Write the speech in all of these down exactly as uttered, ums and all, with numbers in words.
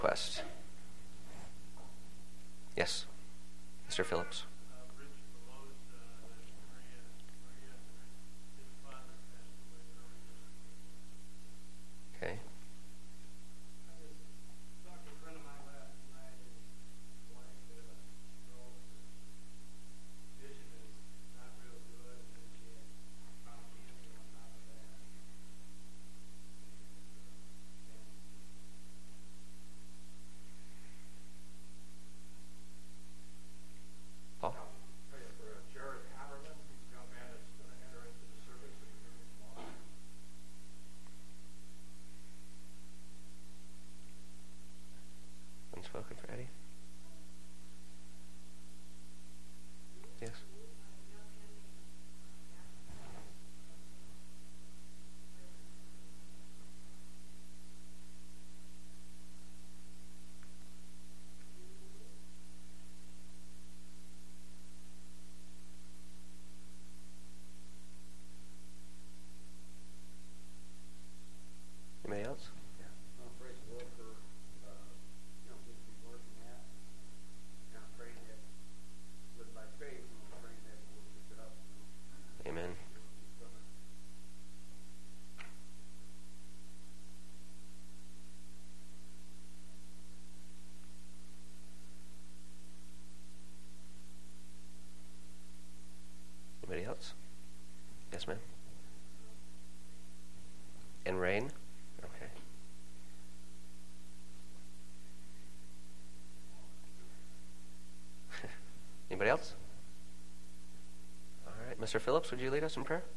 request. Yes, Mister Phillips. Okay. Paul? Unspoken for Eddie? Yes. Anybody else? Amen. Anybody else? Yes, ma'am. And rain? Okay. Anybody else? All right, Mister Phillips, would you lead us in prayer?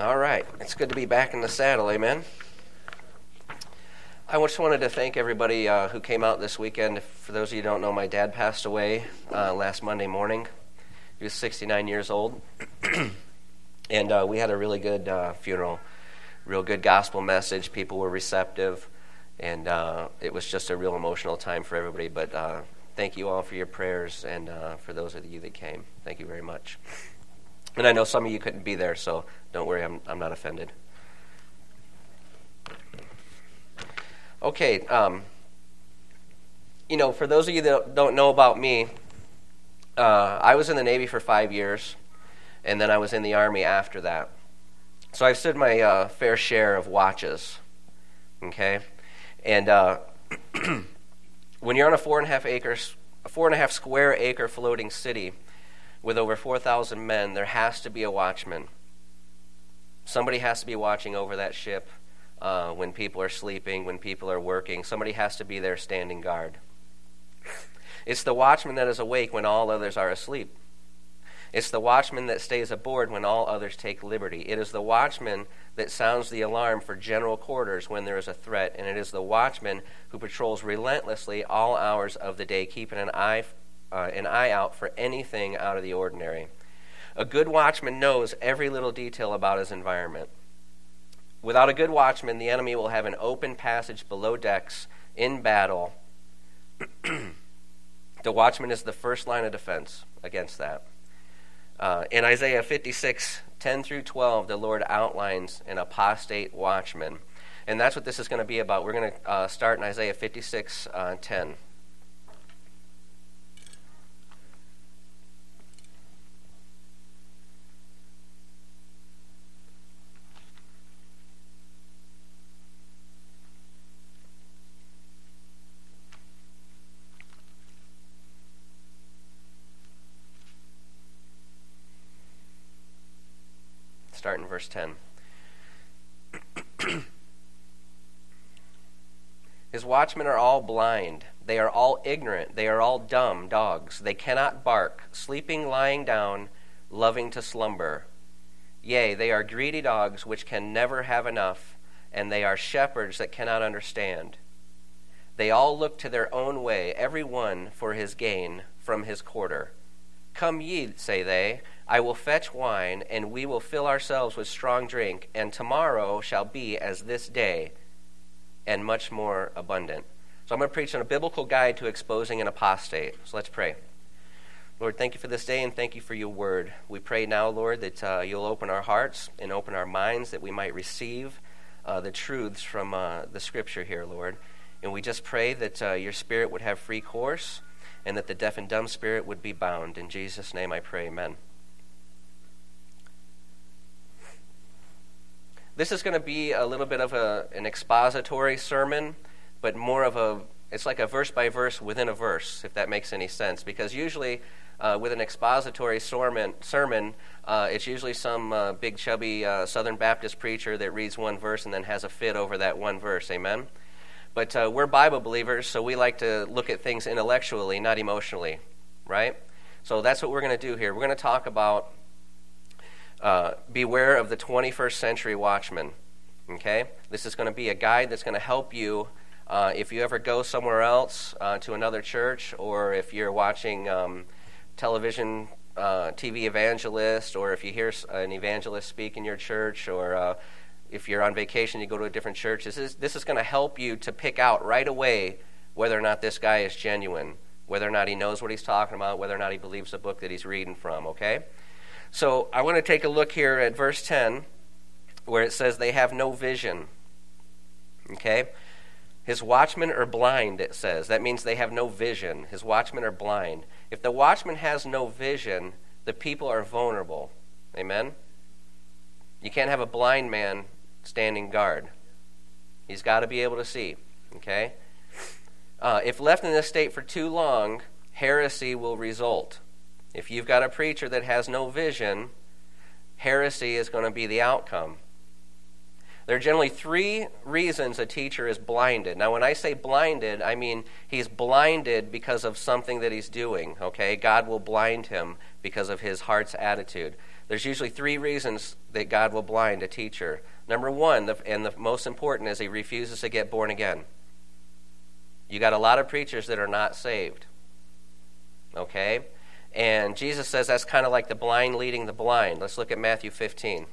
All right. It's good to be back in the saddle, amen? I just wanted to thank everybody uh, who came out this weekend. For those of you who don't know, my dad passed away uh, last Monday morning. He was sixty-nine years old. And uh, we had a really good uh, funeral, real good gospel message. People were receptive, and uh, it was just a real emotional time for everybody. But uh, thank you all for your prayers, and uh, for those of you that came. Thank you very much. And I know some of you couldn't be there, so don't worry, I'm, I'm not offended. Okay, um, you know, for those of you that don't know about me, uh, I was in the Navy for five years, and then I was in the Army after that. So I've stood my uh, fair share of watches, okay? And uh, when you're on a four and a half acres, a four and a half square acre floating city with over four thousand men, there has to be a watchman. Somebody has to be watching over that ship uh, when people are sleeping, when people are working. Somebody has to be there standing guard. It's the watchman that is awake when all others are asleep. It's the watchman that stays aboard when all others take liberty. It is the watchman that sounds the alarm for general quarters when there is a threat, and it is the watchman who patrols relentlessly all hours of the day, keeping an eye Uh, an eye out for anything out of the ordinary. A good watchman knows every little detail about his environment. Without a good watchman, the enemy will have an open passage below decks in battle. The watchman is the first line of defense against that. Uh, in Isaiah fifty-six, ten through twelve, the Lord outlines an apostate watchman. And that's what this is going to be about. We're going to uh, start in Isaiah fifty-six, uh, ten. Start in verse ten. His watchmen are all blind. They are all ignorant. They are all dumb dogs. They cannot bark, sleeping, lying down, loving to slumber. Yea, they are greedy dogs which can never have enough, and they are shepherds that cannot understand. They all look to their own way, every one for his gain from his quarter. Come ye, say they, I will fetch wine, and we will fill ourselves with strong drink, and tomorrow shall be as this day, and much more abundant. So I'm going to preach on a biblical guide to exposing an apostate. So let's pray. Lord, thank you for this day, and thank you for your word. We pray now, Lord, that uh, you'll open our hearts and open our minds, that we might receive uh, the truths from uh, the scripture here, Lord. And we just pray that uh, your spirit would have free course, and that the deaf and dumb spirit would be bound. In Jesus' name I pray, amen. This is going to be a little bit of a, an expository sermon, but more of a, it's like a verse-by-verse within a verse, if that makes any sense. Because usually uh, with an expository sermon, sermon uh, it's usually some uh, big, chubby uh, Southern Baptist preacher that reads one verse and then has a fit over that one verse, amen? But uh, we're Bible believers, so we like to look at things intellectually, not emotionally, right? So that's what we're going to do here. We're going to talk about uh, beware of the twenty-first century watchman, okay? This is going to be a guide that's going to help you uh, if you ever go somewhere else uh, to another church, or if you're watching um, television, uh, T V evangelist, or if you hear an evangelist speak in your church, or uh, if you're on vacation, you go to a different church. This is this is going to help you to pick out right away whether or not this guy is genuine, whether or not he knows what he's talking about, whether or not he believes the book that he's reading from, okay? So I want to take a look here at verse ten, where it says they have no vision, okay? His watchmen are blind, it says. That means they have no vision. His watchmen are blind. If the watchman has no vision, the people are vulnerable, amen? You can't have a blind man standing guard. He's got to be able to see, okay? Uh, if left in this state for too long, heresy will result. If you've got a preacher that has no vision, heresy is going to be the outcome. There are generally three reasons a teacher is blinded. Now, when I say blinded, I mean he's blinded because of something that he's doing, okay? God will blind him because of his heart's attitude. There's usually three reasons that God will blind a teacher. Number one, the, and the most important, is he refuses to get born again. You got a lot of preachers that are not saved. Okay? And Jesus says that's kind of like the blind leading the blind. Let's look at Matthew fifteen.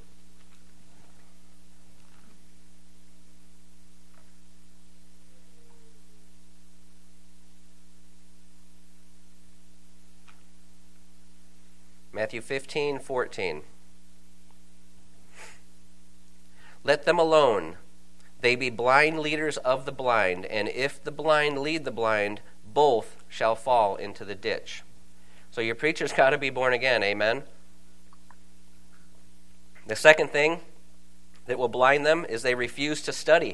Matthew fifteen, fourteen. Let them alone. They be blind leaders of the blind, and if the blind lead the blind, both shall fall into the ditch. So your preacher's got to be born again, amen? The second thing that will blind them is they refuse to study.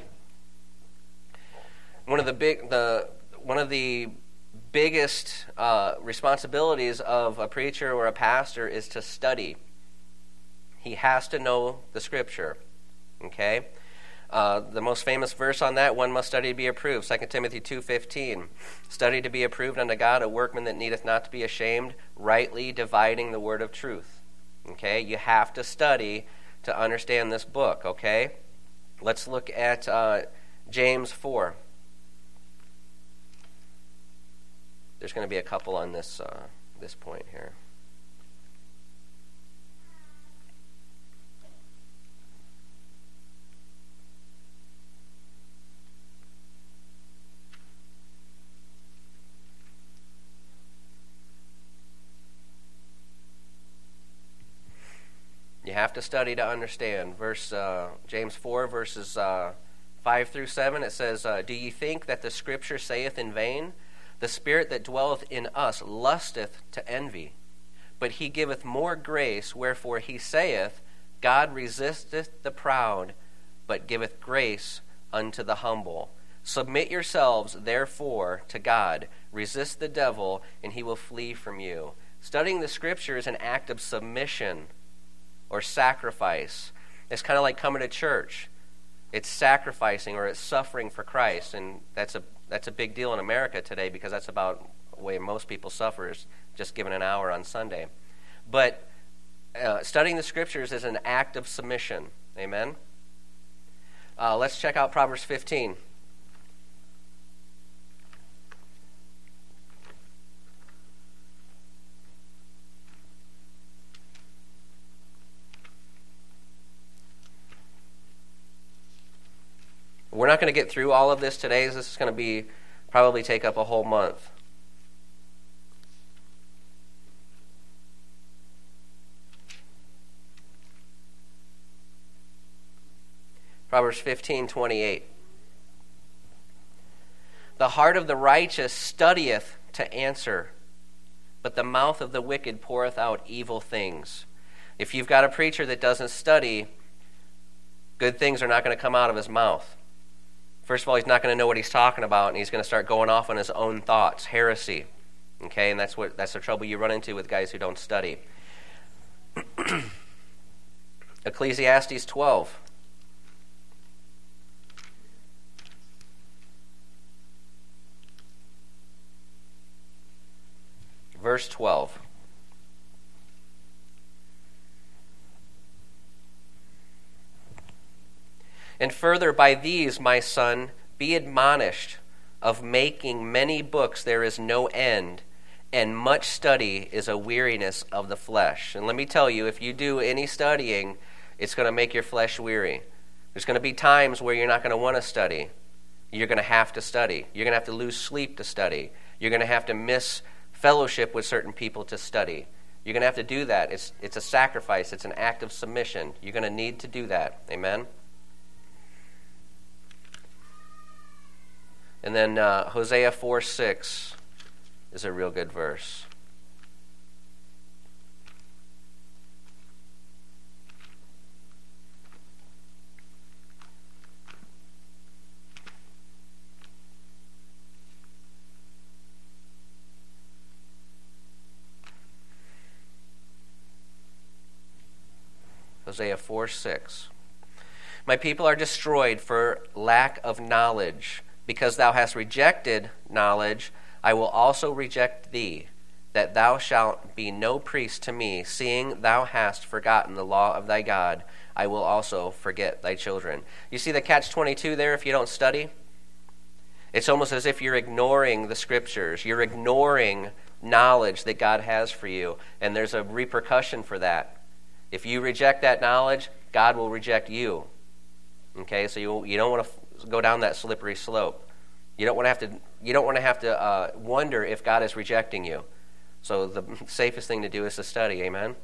One of the big, the one of the biggest uh, responsibilities of a preacher or a pastor is to study. He has to know the Scripture. Okay? Uh, the most famous verse on that, one must study to be approved, Second Timothy two fifteen. Study to be approved unto God, a workman that needeth not to be ashamed, rightly dividing the word of truth. Okay? You have to study to understand this book, okay? Let's look at uh, James four. There's going to be a couple on this uh, this point here. You have to study to understand. Verse uh, James four, verses uh, five through seven, it says, uh, Do ye think that the Scripture saith in vain? The Spirit that dwelleth in us lusteth to envy. But he giveth more grace, wherefore he saith, God resisteth the proud, but giveth grace unto the humble. Submit yourselves, therefore, to God. Resist the devil, and he will flee from you. Studying the Scripture is an act of submission or sacrifice. It's kind of like coming to church. It's sacrificing or it's suffering for Christ, and that's a that's a big deal in America today because that's about the way most people suffer, is just given an hour on Sunday. But uh, studying the Scriptures is an act of submission. Amen? Uh, let's check out Proverbs fifteen. We're not going to get through all of this today. This is going to be probably take up a whole month. Proverbs fifteen twenty-eight. The heart of the righteous studieth to answer, but the mouth of the wicked poureth out evil things. If you've got a preacher that doesn't study, good things are not going to come out of his mouth. First of all, he's not going to know what he's talking about, and he's going to start going off on his own thoughts, heresy. Okay, and that's what that's the trouble you run into with guys who don't study. Ecclesiastes twelve. Verse twelve. And further, by these, my son, be admonished, of making many books there is no end, and much study is a weariness of the flesh. And let me tell you, if you do any studying, it's going to make your flesh weary. There's going to be times where you're not going to want to study. You're going to have to study. You're going to have to lose sleep to study. You're going to have to miss fellowship with certain people to study. You're going to have to do that. It's, it's a sacrifice. It's an act of submission. You're going to need to do that. Amen? And then uh, Hosea four six is a real good verse. Hosea four six. My people are destroyed for lack of knowledge. Because thou hast rejected knowledge, I will also reject thee. that thou shalt be no priest to me, seeing thou hast forgotten the law of thy God, I will also forget thy children. You see the catch twenty-two there if you don't study? It's almost as if you're ignoring the scriptures. You're ignoring knowledge that God has for you, and there's a repercussion for that. If you reject that knowledge, God will reject you. Okay, so you you don't want to go down that slippery slope. You don't want to have to you don't want to have to uh, wonder if God is rejecting you. So the safest thing to do is to study. Amen.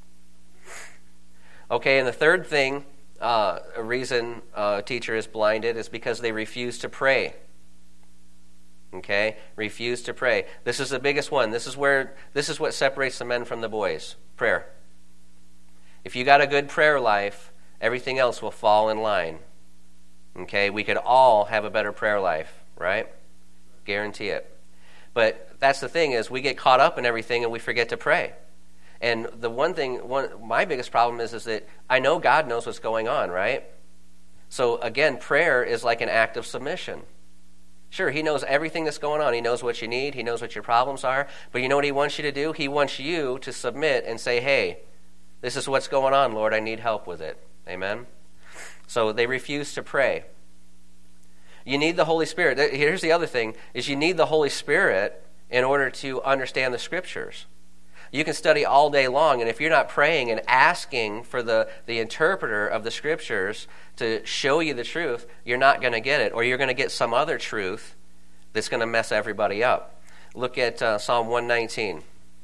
Okay, and the third thing, uh, a reason uh, a teacher is blinded is because they refuse to pray. Okay, refuse to pray. This is the biggest one. This is where this is what separates the men from the boys. Prayer. If you got a good prayer life, everything else will fall in line. Okay, we could all have a better prayer life, right? Guarantee it. But that's the thing is we get caught up in everything and we forget to pray. And the one thing, one my biggest problem is, is that I know God knows what's going on, right? So again, prayer is like an act of submission. Sure, he knows everything that's going on. He knows what you need. He knows what your problems are. But you know what he wants you to do? He wants you to submit and say, hey, this is what's going on, Lord. I need help with it. Amen? So they refuse to pray. You need the Holy Spirit. Here's the other thing, is you need the Holy Spirit in order to understand the Scriptures. You can study all day long, and if you're not praying and asking for the, the interpreter of the Scriptures to show you the truth, you're not going to get it, or you're going to get some other truth that's going to mess everybody up. Look at uh, Psalm one nineteen.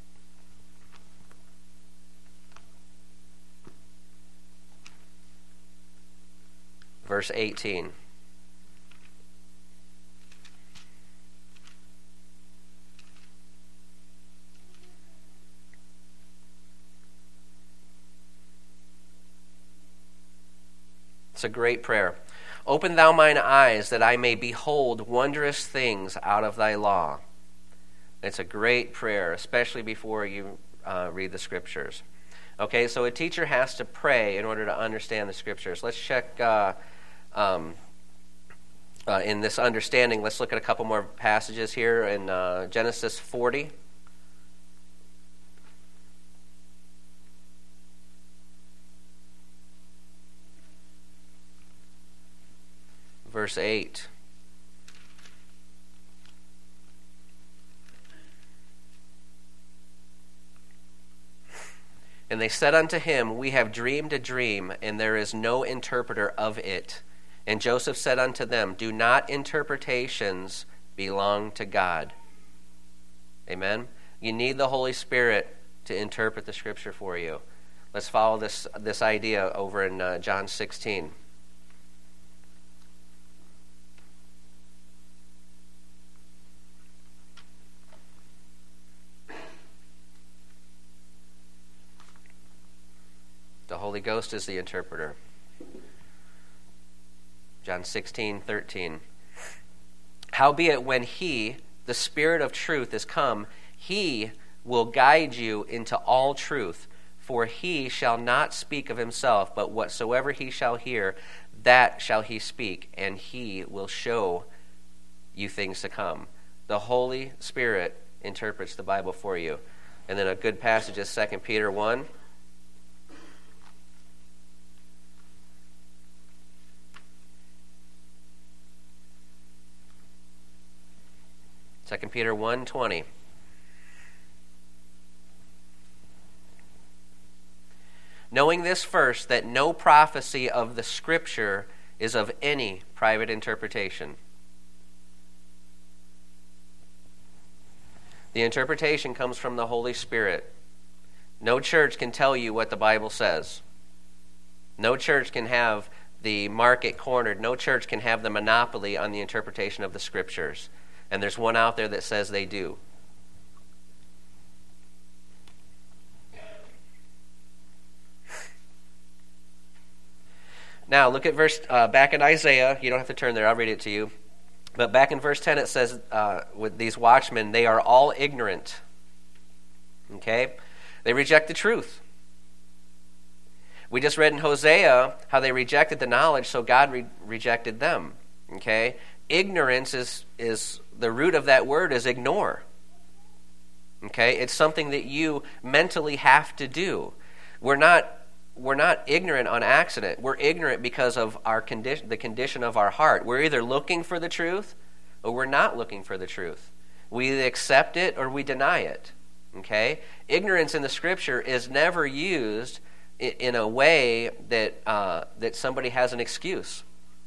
Verse eighteen. It's a great prayer. Open thou mine eyes that I may behold wondrous things out of thy law. It's a great prayer, especially before you uh, read the Scriptures. Okay, so a teacher has to pray in order to understand the Scriptures. Let's check uh, um, uh, in this understanding. Let's look at a couple more passages here in uh, Genesis forty. Verse eight. And they said unto him, we have dreamed a dream, and there is no interpreter of it. And Joseph said unto them, do not interpretations belong to God? Amen? You need the Holy Spirit to interpret the Scripture for you. Let's follow this, this idea over in uh, John sixteen. The Holy Ghost is the interpreter. John sixteen thirteen. Howbeit when he, the Spirit of truth, is come, he will guide you into all truth. For he shall not speak of himself, but whatsoever he shall hear, that shall he speak, and he will show you things to come. The Holy Spirit interprets the Bible for you. And then a good passage is Second Peter one. Second Peter one twenty. Knowing this first, that no prophecy of the Scripture is of any private interpretation. The interpretation comes from the Holy Spirit. No church can tell you what the Bible says. No church can have the market cornered. No church can have the monopoly on the interpretation of the Scriptures. And there's one out there that says they do. Now, look at verse, uh, back in Isaiah. You don't have to turn there. I'll read it to you. But back in verse ten, it says, uh, with these watchmen, they are all ignorant. Okay? They reject the truth. We just read in Hosea how they rejected the knowledge, so God re- rejected them. Okay? Ignorance is, is, the root of that word is ignore. Okay? It's something that you mentally have to do. We're not we're not ignorant on accident. We're ignorant because of our condition, the condition of our heart. We're either looking for the truth or we're not looking for the truth. We either accept it or we deny it. Okay? Ignorance in the Scripture is never used in a way that uh, that somebody has an excuse.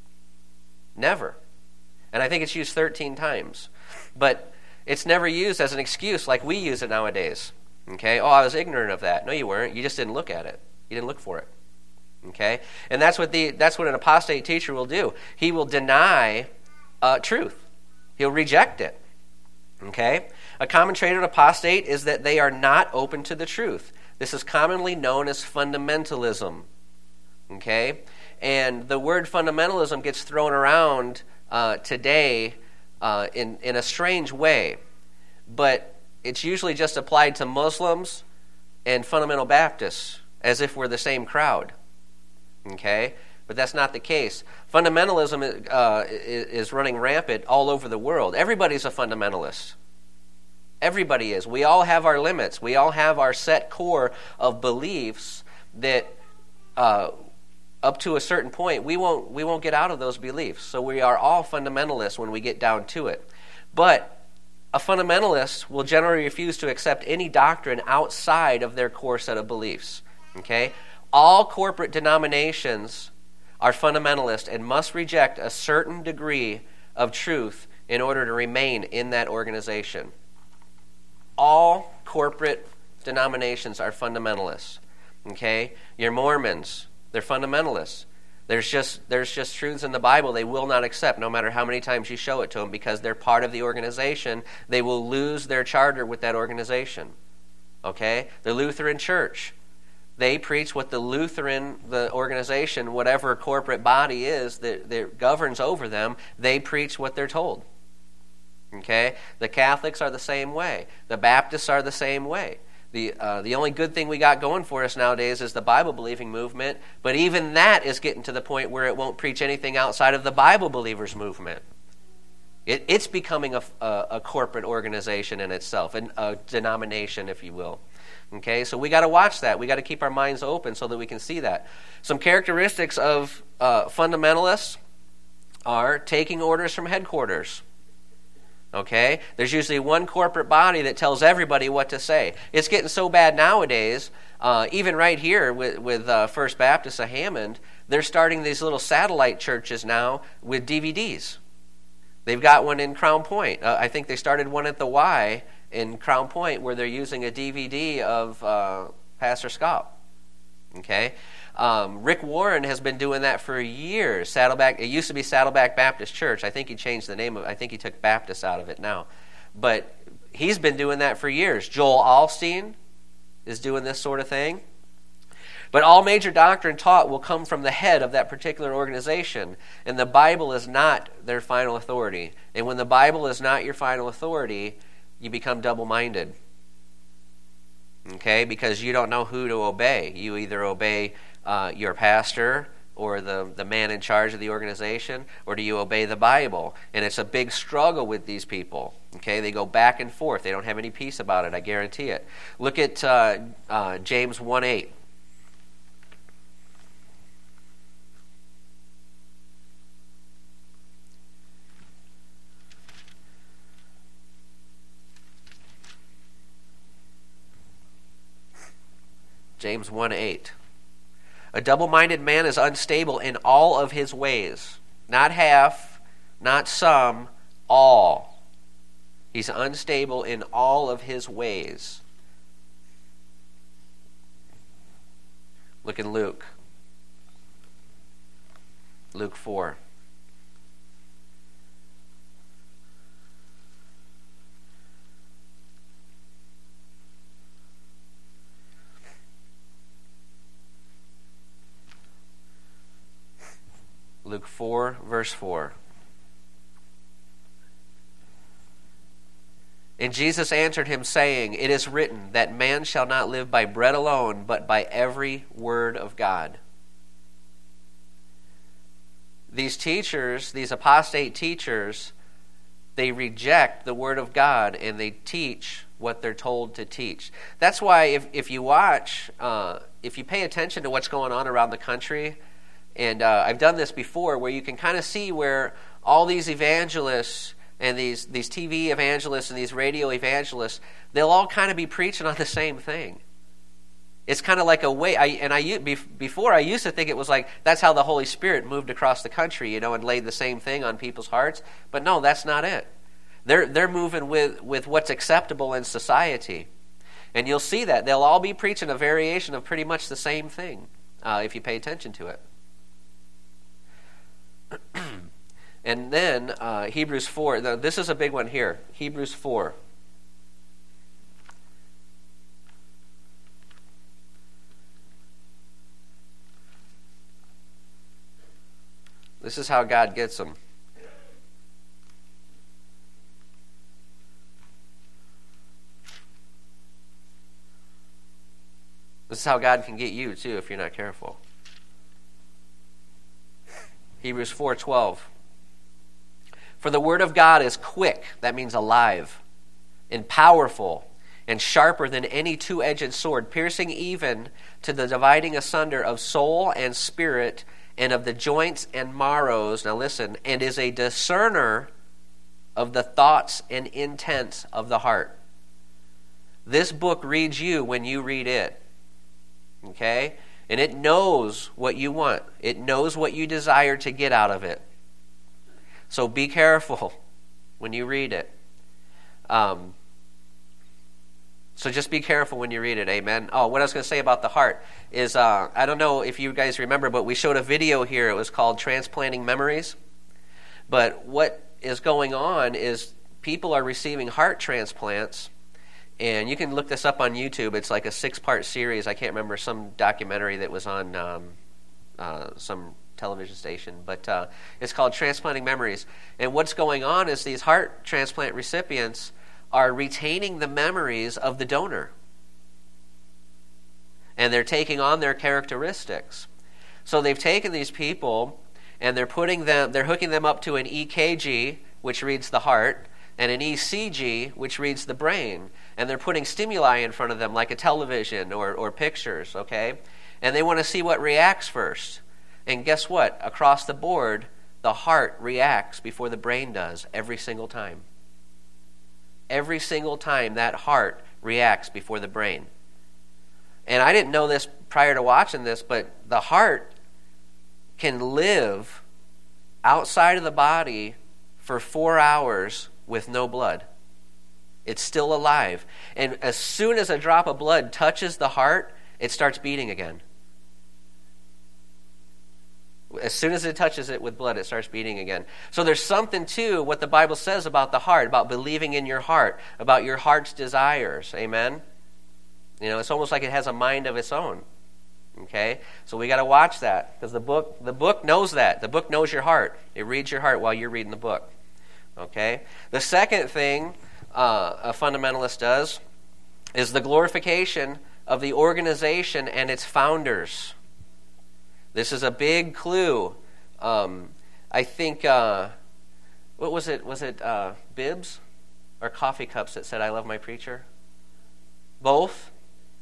Never. And I think it's used thirteen times. But it's never used as an excuse like we use it nowadays. Okay? Oh, I was ignorant of that. No, you weren't. You just didn't look at it. You didn't look for it. Okay? And that's what the that's what an apostate teacher will do. He will deny uh, truth. He'll reject it. Okay? A common trait of an apostate is that they are not open to the truth. This is commonly known as fundamentalism. Okay? And the word fundamentalism gets thrown around uh, today uh, in, in a strange way. But it's usually just applied to Muslims and fundamental Baptists, as if we're the same crowd. Okay? But that's not the case. Fundamentalism uh, is running rampant all over the world. Everybody's a fundamentalist. Everybody is. We all have our limits. We all have our set core of beliefs that uh, up to a certain point, we won't we won't get out of those beliefs. So we are all fundamentalists when we get down to it. But a fundamentalist will generally refuse to accept any doctrine outside of their core set of beliefs. Okay? All corporate denominations are fundamentalist and must reject a certain degree of truth in order to remain in that organization. All corporate denominations are fundamentalists. Okay? Your Mormons, they're fundamentalists. There's just there's just truths in the Bible they will not accept, no matter how many times you show it to them, because they're part of the organization. They will lose their charter with that organization. Okay? The Lutheran Church, they preach what the Lutheran, the organization, whatever corporate body is that, that governs over them, they preach what they're told. Okay? The Catholics are the same way. The Baptists are the same way. The uh, the only good thing we got going for us nowadays is the Bible-believing movement, but even that is getting to the point where it won't preach anything outside of the Bible-believers movement. It, it's becoming a, a, a corporate organization in itself, an, a denomination, if you will. Okay, so we got to watch that. We got to keep our minds open so that we can see that. Some characteristics of uh, fundamentalists are taking orders from headquarters. Okay? There's usually one corporate body that tells everybody what to say. It's getting so bad nowadays, uh, even right here with, with uh, First Baptist of Hammond, they're starting these little satellite churches now with D V Ds. They've got one in Crown Point. Uh, I think they started one at the Y in Crown Point where they're using a D V D of uh, Pastor Scott. Okay? Um, Rick Warren has been doing that for years. Saddleback. It used to be Saddleback Baptist Church. I think he changed the name of it. I think he took Baptist out of it now. But he's been doing that for years. Joel Osteen is doing this sort of thing. But all major doctrine taught will come from the head of that particular organization. And the Bible is not their final authority. And when the Bible is not your final authority, you become double-minded. Okay? Because you don't know who to obey. You either obey Uh, your pastor or the, the man in charge of the organization, or do you obey the Bible? And it's a big struggle with these people. Okay, they go back and forth. They don't have any peace about it, I guarantee it. Look at uh, uh, James one eight. James one eight. A double-minded man is unstable in all of his ways. Not half, not some, all. He's unstable in all of his ways. Look in Luke. Luke four. Luke four, verse four. And Jesus answered him, saying, It is written that man shall not live by bread alone, but by every word of God. These teachers, these apostate teachers, they reject the Word of God and they teach what they're told to teach. That's why if, if you watch, uh, if you pay attention to what's going on around the country, and uh, I've done this before, where you can kind of see where all these evangelists and these, these T V evangelists and these radio evangelists, they'll all kind of be preaching on the same thing. It's kind of like a way, I, and I before I used to think it was like that's how the Holy Spirit moved across the country, you know, and laid the same thing on people's hearts. But no, that's not it. They're they're moving with, with what's acceptable in society, and you'll see that they'll all be preaching a variation of pretty much the same thing uh, if you pay attention to it. And then uh, Hebrews four. This is a big one here. Hebrews four. This is how God gets them. This is how God can get you, too, if you're not careful. Hebrews four twelve. For the word of God is quick, that means alive, and powerful, and sharper than any two-edged sword, piercing even to the dividing asunder of soul and spirit, and of the joints and marrows, now listen, and is a discerner of the thoughts and intents of the heart. This book reads you when you read it. Okay? And it knows what you want. It knows what you desire to get out of it. So be careful when you read it. Um, so just be careful when you read it, amen? Oh, what I was going to say about the heart is, uh, I don't know if you guys remember, but we showed a video here. It was called Transplanting Memories. But what is going on is people are receiving heart transplants, and you can look this up on YouTube. It's like a six-part series. I can't remember, some documentary that was on um, uh, some television station, but uh, it's called Transplanting Memories. And what's going on is these heart transplant recipients are retaining the memories of the donor, and they're taking on their characteristics. So they've taken these people and they're putting them, they're hooking them up to an E K G, which reads the heart, and an E C G, which reads the brain, and they're putting stimuli in front of them like a television or, or pictures, okay? And they want to see what reacts first. And guess what? Across the board, the heart reacts before the brain does every single time. Every single time that heart reacts before the brain. And I didn't know this prior to watching this, but the heart can live outside of the body for four hours with no blood. It's still alive. And as soon as a drop of blood touches the heart, it starts beating again. As soon as it touches it with blood, it starts beating again. So there's something to what the Bible says about the heart, about believing in your heart, about your heart's desires. Amen? You know, it's almost like it has a mind of its own. Okay? So we got to watch that, because the book, the book knows that. The book knows your heart. It reads your heart while you're reading the book. Okay? The second thing uh, a fundamentalist does is the glorification of the organization and its founders. This is a big clue. Um, I think, uh, what was it? Was it uh, bibs or coffee cups that said, "I love my preacher"? Both?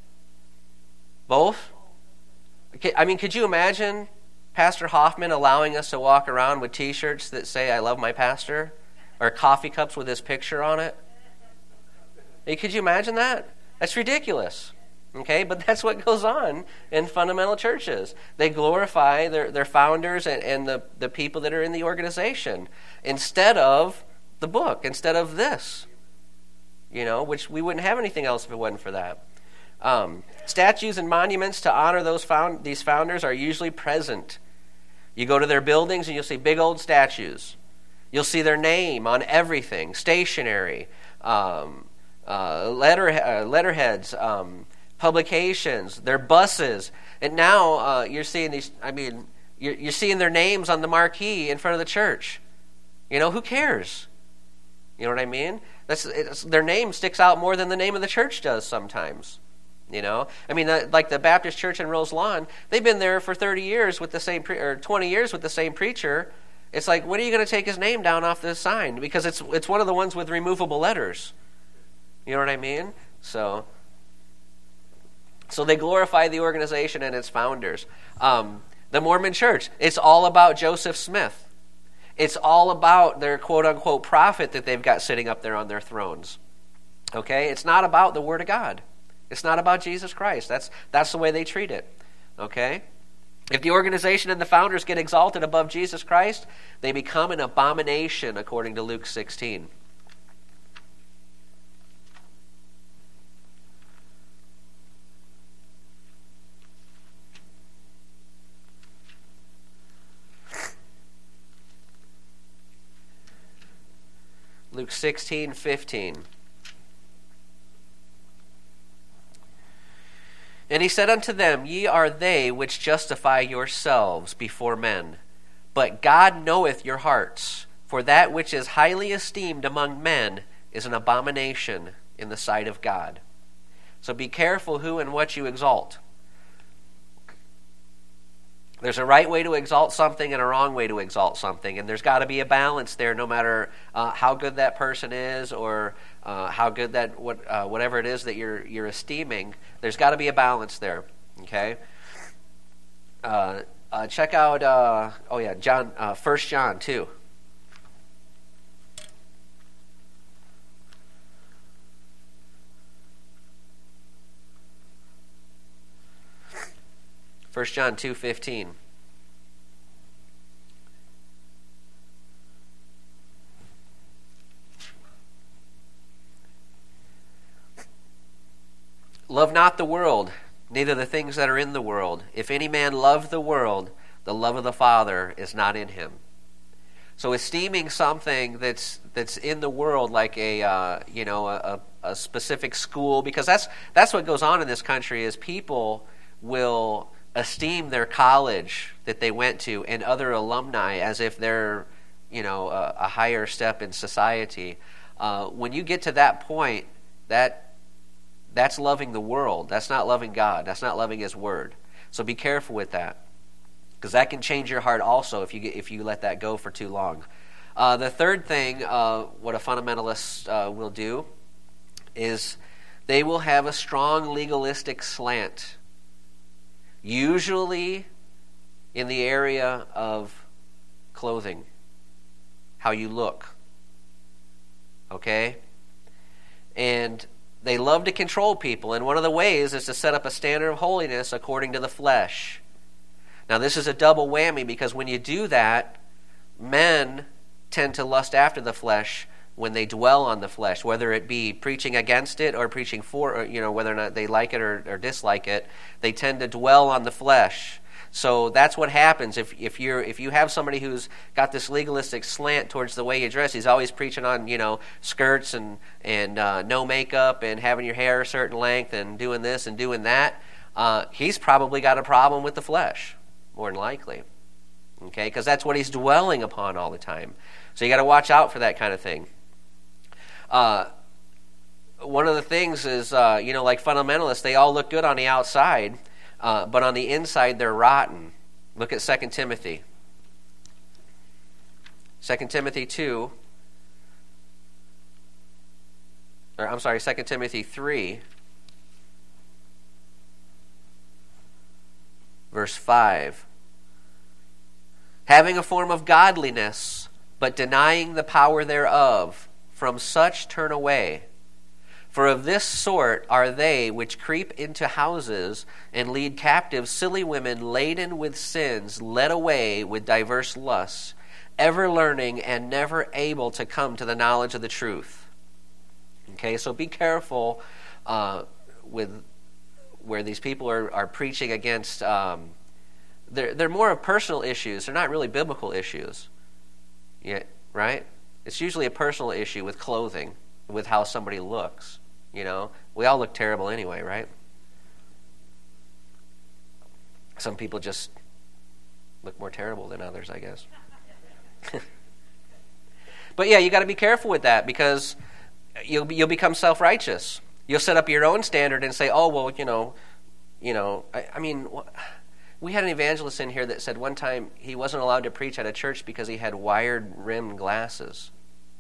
Both? Okay, I mean, could you imagine Pastor Hoffman allowing us to walk around with T-shirts that say, "I love my pastor"? Or coffee cups with his picture on it? Hey, could you imagine that? That's ridiculous. Okay, but that's what goes on in fundamental churches. They glorify their, their founders and, and the, the people that are in the organization instead of the book, instead of this. You know, which we wouldn't have anything else if it wasn't for that. Um, statues and monuments to honor those found, these founders are usually present. You go to their buildings and you'll see big old statues. You'll see their name on everything, stationery, um, uh, letter, uh, letterheads, um, publications, their buses, and now uh, you're seeing these. I mean, you're, you're seeing their names on the marquee in front of the church. You know, who cares? You know what I mean? That's it's, their name sticks out more than the name of the church does sometimes. You know, I mean, uh, like the Baptist Church in Rose Lawn, they've been there for thirty years with the same pre- or twenty years with the same preacher, It's like, when are you going to take his name down off this sign? Because it's it's one of the ones with removable letters. You know what I mean? So, so they glorify the organization and its founders. Um, the Mormon Church, it's all about Joseph Smith. It's all about their quote-unquote prophet that they've got sitting up there on their thrones. Okay? It's not about the Word of God. It's not about Jesus Christ. That's that's the way they treat it. Okay? If the organization and the founders get exalted above Jesus Christ, they become an abomination, according to Luke sixteen. Luke sixteen fifteen. And he said unto them, Ye are they which justify yourselves before men, but God knoweth your hearts. For that which is highly esteemed among men is an abomination in the sight of God. So be careful who and what you exalt. There's a right way to exalt something and a wrong way to exalt something, and there's got to be a balance there, no matter uh, how good that person is or uh, how good that what uh, whatever it is that you're you're esteeming. There's got to be a balance there. Okay. Uh, uh, check out uh, oh yeah, John uh, First John two. First John two fifteen. Love not the world, neither the things that are in the world. If any man love the world, the love of the Father is not in him. So esteeming something that's that's in the world, like a uh, you know a, a specific school, because that's that's what goes on in this country is people will esteem their college that they went to and other alumni as if they're, you know, a, a higher step in society. Uh, when you get to that point, that that's loving the world. That's not loving God. That's not loving His Word. So be careful with that, because that can change your heart also if you get, if you let that go for too long. Uh, the third thing, uh, what a fundamentalist uh, will do, is they will have a strong legalistic slant. Usually in the area of clothing, how you look, okay? And they love to control people, and one of the ways is to set up a standard of holiness according to the flesh. Now this is a double whammy, because when you do that, men tend to lust after the flesh when they dwell on the flesh, whether it be preaching against it or preaching for, or, you know, whether or not they like it or, or dislike it, they tend to dwell on the flesh. So that's what happens if if you're if you have somebody who's got this legalistic slant towards the way you dress. He's always preaching on, you know, skirts and and uh, no makeup and having your hair a certain length and doing this and doing that. Uh, he's probably got a problem with the flesh, more than likely. Okay, because that's what he's dwelling upon all the time. So you got to watch out for that kind of thing. Uh, one of the things is, uh, you know, like fundamentalists, they all look good on the outside, uh, but on the inside they're rotten. Look at Second Timothy. Second Timothy two, or I'm sorry, Second Timothy three, verse five. Having a form of godliness, but denying the power thereof, from such turn away. For of this sort are they which creep into houses and lead captive silly women laden with sins, led away with diverse lusts, ever learning and never able to come to the knowledge of the truth. Okay, so be careful uh, with where these people are, are preaching against. Um, they're they're more of personal issues. They're not really biblical issues. Yeah, right? It's usually a personal issue with clothing, with how somebody looks. You know, we all look terrible anyway, right? Some people just look more terrible than others, I guess. But yeah, you got to be careful with that, because you'll you'll become self-righteous. You'll set up your own standard and say, "Oh, well, you know, you know, I, I mean, We had an evangelist in here that said one time he wasn't allowed to preach at a church because he had wired-rimmed glasses.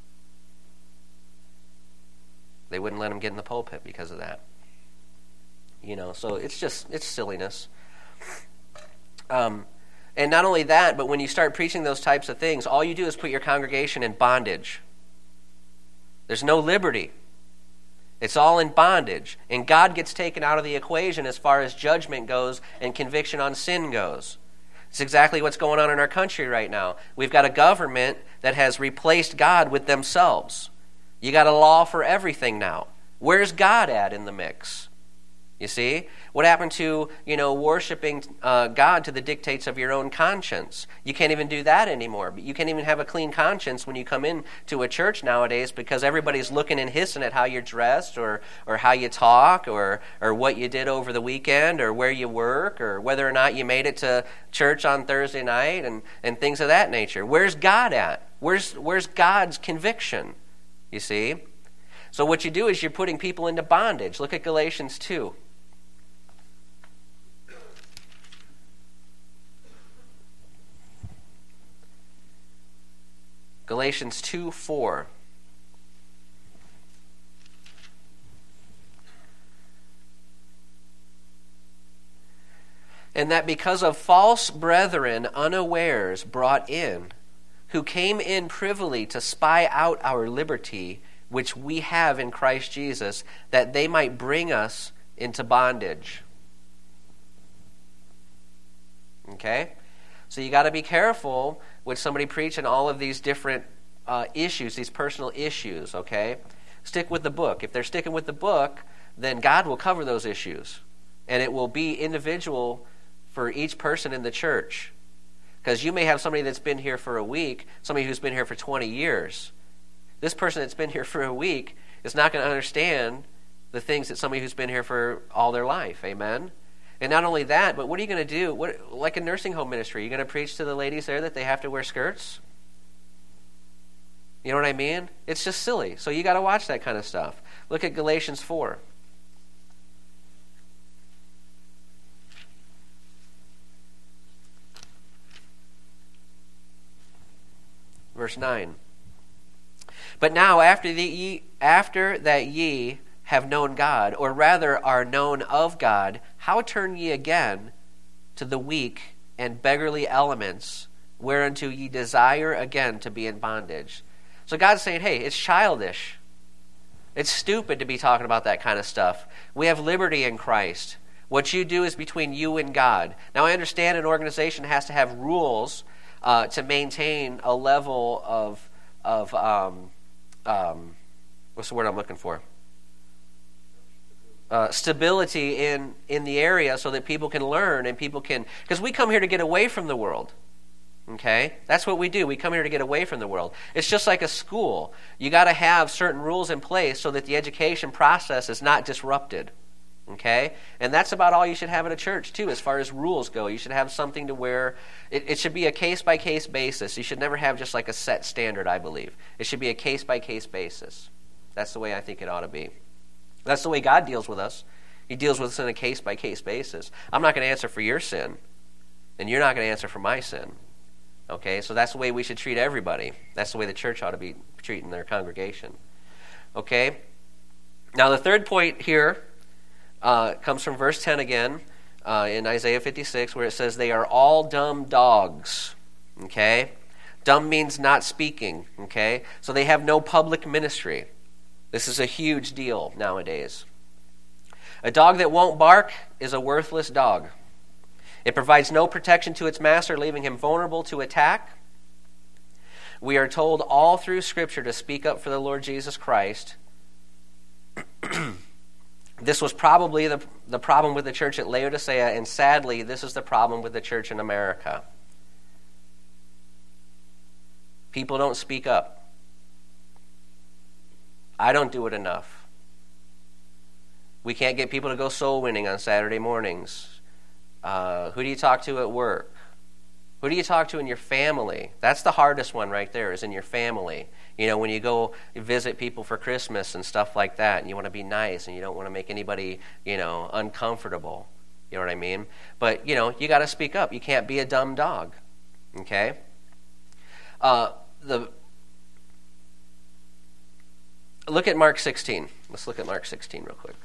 They wouldn't let him get in the pulpit because of that. You know, so it's just, it's silliness. Um, and not only that, but when you start preaching those types of things, all you do is put your congregation in bondage. There's no liberty. It's all in bondage. And God gets taken out of the equation as far as judgment goes and conviction on sin goes. It's exactly what's going on in our country right now. We've got a government that has replaced God with themselves. You got a law for everything now. Where's God at in the mix? You see? What happened to, you know, worshiping uh, God to the dictates of your own conscience? You can't even do that anymore. You can't even have a clean conscience when you come in to a church nowadays because everybody's looking and hissing at how you're dressed or or how you talk or or what you did over the weekend or where you work or whether or not you made it to church on Thursday night and, and things of that nature. Where's God at? Where's Where's God's conviction? You see? So what you do is you're putting people into bondage. Look at Galatians two. Galatians two four. And that because of false brethren unawares brought in, who came in privily to spy out our liberty, which we have in Christ Jesus, that they might bring us into bondage. Okay? So you got to be careful with somebody preaching all of these different uh, issues, these personal issues, okay? Stick with the book. If they're sticking with the book, then God will cover those issues. And it will be individual for each person in the church. Because you may have somebody that's been here for a week, somebody who's been here for twenty years. This person that's been here for a week is not going to understand the things that somebody who's been here for all their life. Amen? And not only that, but what are you going to do? What, like a nursing home ministry, you're going to preach to the ladies there that they have to wear skirts? You know what I mean? It's just silly. So you got to watch that kind of stuff. Look at Galatians four. Verse nine. But now after, the ye, after that ye have known God, or rather are known of God, how turn ye again to the weak and beggarly elements, whereunto ye desire again to be in bondage? So God's saying, hey, it's childish. It's stupid to be talking about that kind of stuff. We have liberty in Christ. What you do is between you and God. Now I understand an organization has to have rules uh, to maintain a level of, of um, um, what's the word I'm looking for? Uh, stability in, in the area so that people can learn and people can... Because we come here to get away from the world. Okay? That's what we do. We come here to get away from the world. It's just like a school. You got to have certain rules in place so that the education process is not disrupted. Okay? And that's about all you should have at a church, too, as far as rules go. You should have something to where... It, it should be a case-by-case basis. You should never have just like a set standard, I believe. It should be a case-by-case basis. That's the way I think it ought to be. That's the way God deals with us. He deals with us in a case-by-case basis. I'm not going to answer for your sin, and you're not going to answer for my sin. Okay, so that's the way we should treat everybody. That's the way the church ought to be treating their congregation. Okay? Now the third point here uh, comes from verse ten again uh, in Isaiah fifty-six, where it says, they are all dumb dogs. Okay? Dumb means not speaking. Okay? So they have no public ministry. This is a huge deal nowadays. A dog that won't bark is a worthless dog. It provides no protection to its master, leaving him vulnerable to attack. We are told all through Scripture to speak up for the Lord Jesus Christ. This was probably the, the problem with the church at Laodicea, and sadly, this is the problem with the church in America. People don't speak up. I don't do it enough. We can't get people to go soul winning on Saturday mornings. Uh, who do you talk to at work? Who do you talk to in your family? That's the hardest one right there, is in your family. You know, when you go visit people for Christmas and stuff like that, and you want to be nice and you don't want to make anybody, you know, uncomfortable. You know what I mean? But, you know, you got to speak up. You can't be a dumb dog. Okay? Uh, the Look at Mark sixteen. Let's look at Mark sixteen real quick.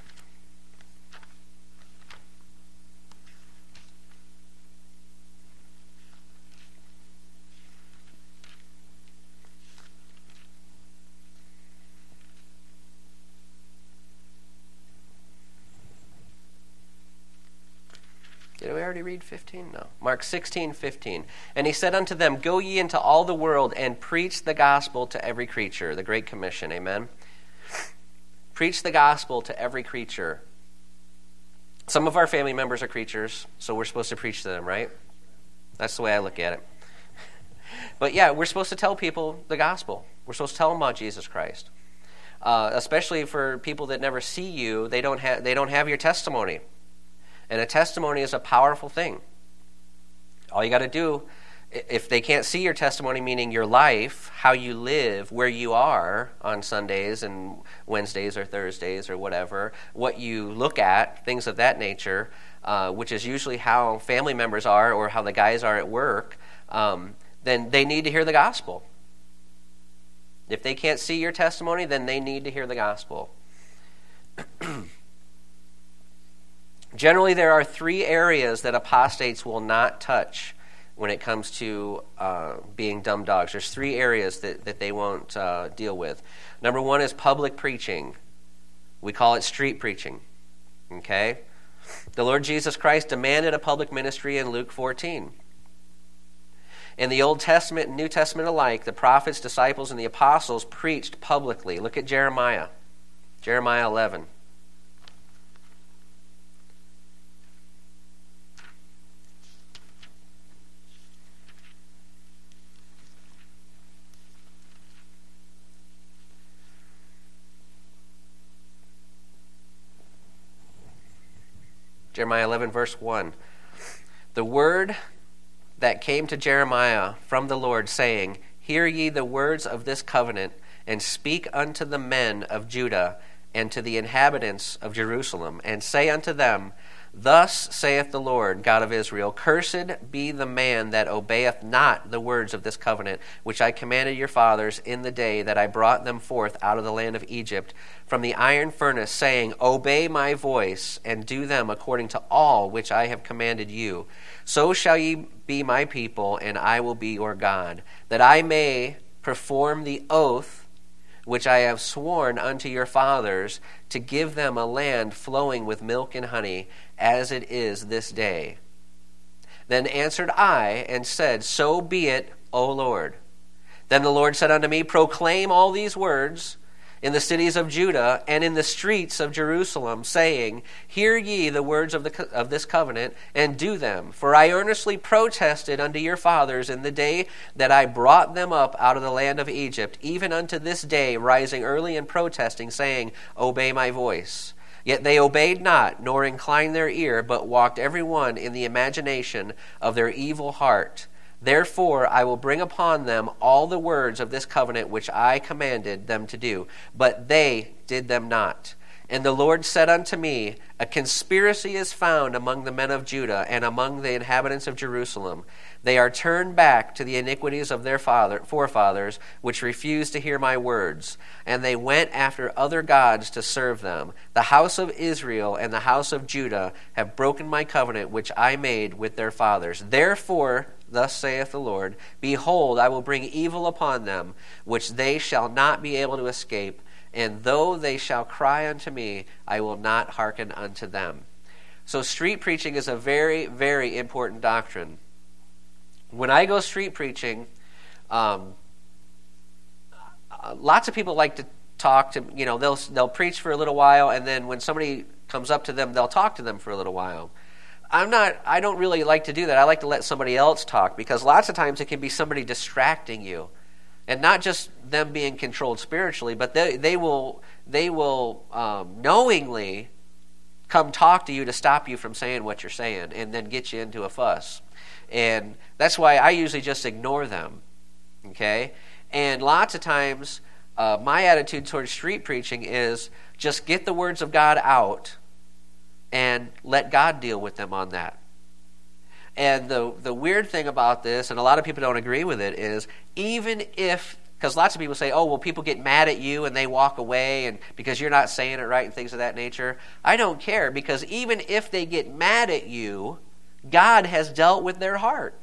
Did we already read fifteen? No. Mark sixteen, fifteen. And he said unto them, Go ye into all the world and preach the gospel to every creature. The Great Commission, amen? Preach the gospel to every creature. Some of our family members are creatures, so we're supposed to preach to them, right? That's the way I look at it. But yeah, we're supposed to tell people the gospel. We're supposed to tell them about Jesus Christ. Uh, especially for people that never see you, they don't have they don't have your testimony. And a testimony is a powerful thing. All you got to do, if they can't see your testimony, meaning your life, how you live, where you are on Sundays and Wednesdays or Thursdays or whatever, what you look at, things of that nature, uh, which is usually how family members are or how the guys are at work, um, then they need to hear the gospel. If they can't see your testimony, then they need to hear the gospel. Generally, there are three areas that apostates will not touch when it comes to uh, being dumb dogs. There's three areas that, that they won't uh, deal with. Number one is public preaching. We call it street preaching. Okay? The Lord Jesus Christ demanded a public ministry in Luke fourteen. In the Old Testament and New Testament alike, the prophets, disciples, and the apostles preached publicly. Look at Jeremiah. Jeremiah eleven. Jeremiah eleven, verse one. The word that came to Jeremiah from the Lord, saying, Hear ye the words of this covenant, and speak unto the men of Judah, and to the inhabitants of Jerusalem, and say unto them, Thus saith the Lord God of Israel, Cursed be the man that obeyeth not the words of this covenant, which I commanded your fathers in the day that I brought them forth out of the land of Egypt, from the iron furnace, saying, Obey my voice, and do them according to all which I have commanded you. So shall ye be my people, and I will be your God, that I may perform the oath which I have sworn unto your fathers, to give them a land flowing with milk and honey, as it is this day. Then answered I, and said, So be it, O Lord. Then the Lord said unto me, Proclaim all these words in the cities of Judah and in the streets of Jerusalem, saying, Hear ye the words of, the, of this covenant, and do them. For I earnestly protested unto your fathers in the day that I brought them up out of the land of Egypt, even unto this day, rising early and protesting, saying, Obey my voice. Yet they obeyed not, nor inclined their ear, but walked every one in the imagination of their evil heart. Therefore I will bring upon them all the words of this covenant which I commanded them to do, but they did them not. And the Lord said unto me, A conspiracy is found among the men of Judah and among the inhabitants of Jerusalem. They are turned back to the iniquities of their father, forefathers, which refused to hear my words. And they went after other gods to serve them. The house of Israel and the house of Judah have broken my covenant which I made with their fathers. Therefore, thus saith the Lord, Behold, I will bring evil upon them, which they shall not be able to escape. And though they shall cry unto me, I will not hearken unto them. So street preaching is a very, very important doctrine. When I go street preaching, um, lots of people like to talk to, you know, they'll they'll preach for a little while, and then when somebody comes up to them, they'll talk to them for a little while. I'm not, I don't really like to do that. I like to let somebody else talk, because lots of times it can be somebody distracting you. And not just them being controlled spiritually, but they, they will they will um, knowingly come talk to you to stop you from saying what you're saying, and then get you into a fuss. And that's why I usually just ignore them. Okay? And lots of times, uh, my attitude towards street preaching is just get the words of God out, and let God deal with them on that. And the the weird thing about this, and a lot of people don't agree with it, is even if, because lots of people say, oh, well, people get mad at you and they walk away and because you're not saying it right and things of that nature. I don't care, because even if they get mad at you, God has dealt with their heart.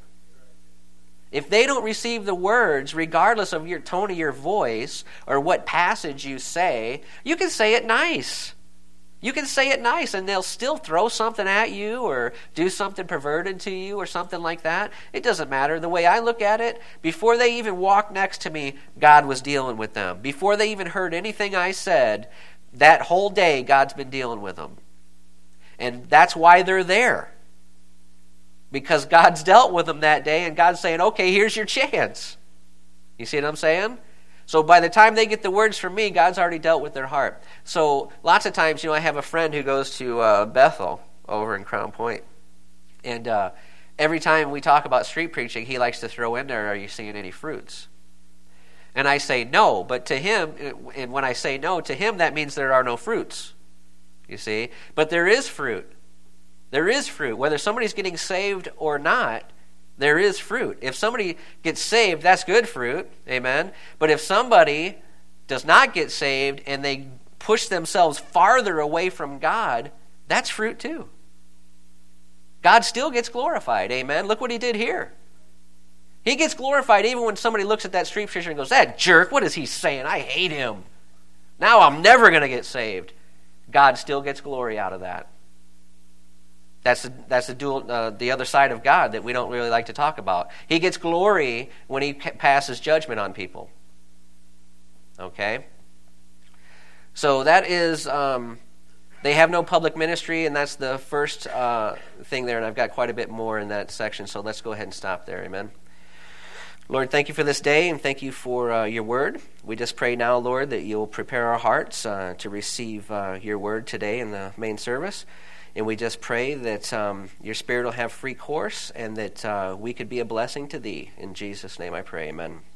If they don't receive the words, regardless of your tone of your voice or what passage you say, you can say it nice. You can say it nice, and they'll still throw something at you or do something perverted to you or something like that. It doesn't matter. The way I look at it, before they even walked next to me, God was dealing with them. Before they even heard anything I said, that whole day, God's been dealing with them. And that's why they're there. Because God's dealt with them that day, and God's saying, okay, here's your chance. You see what I'm saying? So by the time they get the words from me, God's already dealt with their heart. So lots of times, you know, I have a friend who goes to uh, Bethel over in Crown Point. And uh, every time we talk about street preaching, he likes to throw in there, are you seeing any fruits? And I say no, but to him, and when I say no, to him that means there are no fruits. You see? But there is fruit. There is fruit. Whether somebody's getting saved or not, there is fruit. If somebody gets saved, that's good fruit. Amen. But if somebody does not get saved and they push themselves farther away from God, that's fruit too. God still gets glorified. Amen. Look what he did here. He gets glorified even when somebody looks at that street preacher and goes, that jerk, what is he saying? I hate him. Now I'm never going to get saved. God still gets glory out of that. That's the, that's the dual, uh, the other side of God that we don't really like to talk about. He gets glory when he passes judgment on people. Okay? So that is, um, they have no public ministry, and that's the first uh, thing there, and I've got quite a bit more in that section, so let's go ahead and stop there. Amen. Lord, thank you for this day, and thank you for uh, your word. We just pray now, Lord, that you'll prepare our hearts uh, to receive uh, your word today in the main service. And we just pray that um, your Spirit will have free course and that uh, we could be a blessing to thee. In Jesus' name I pray, amen.